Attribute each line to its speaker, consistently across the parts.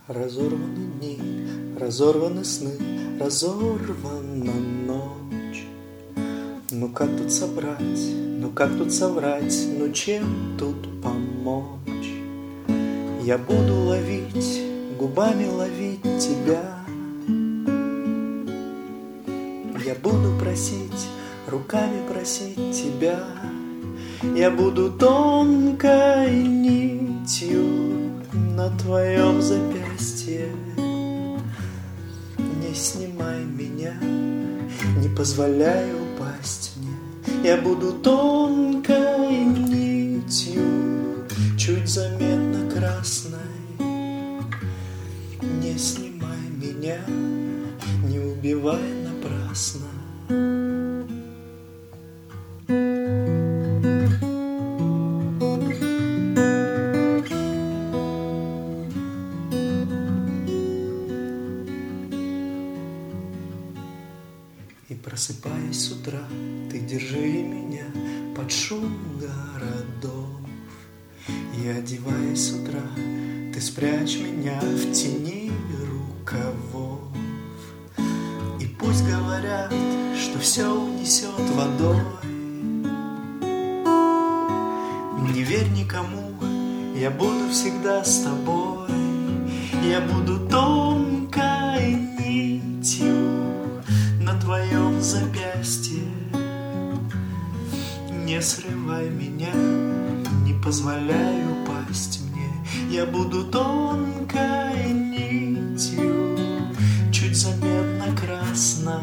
Speaker 1: Разорваны дни, разорваны сны, разорвана ночь. Ну как тут собрать, ну как тут соврать, ну чем тут помочь? Я буду ловить, губами ловить тебя. Я буду просить, руками просить тебя. Я буду тонкой нитью на твоем запястье. Не снимай меня, не позволяй упасть мне. Я буду тонкой нитью, чуть заметно красной. Не снимай меня, не убивай напрасно. И просыпаясь с утра, ты держи меня под шум городов. И одеваясь с утра, ты спрячь меня в тени рукавов. И пусть говорят, что все унесет водой, не верь никому, я буду всегда с тобой. Я буду тонкой нитью на твоем запястье. Не срывай меня, не позволяй упасть мне. Я буду тонкой нитью, чуть заметно красной.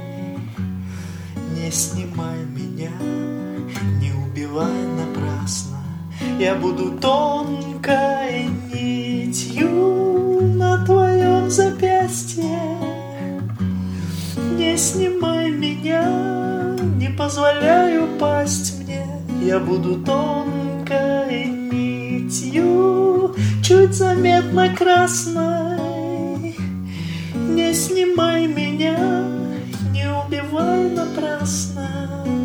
Speaker 1: Не снимай меня, не убивай напрасно. Я буду тонкой нитью на твоем запястье. Не снимай меня, не позволяй упасть мне. Я буду тонкой нитью, чуть заметно красной. Не снимай меня, не убивай напрасно.